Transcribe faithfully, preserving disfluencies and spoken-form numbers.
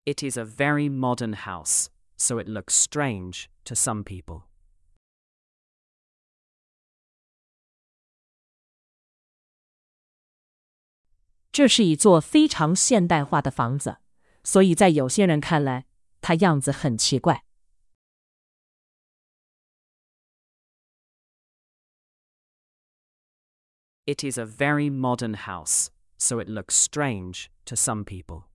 It is a very modern house, so it looks strange to some people. 这是一座非常现代化的房子，所以在有些人看来，它样子很奇怪。 It is a very modern house, so it looks strange to some people.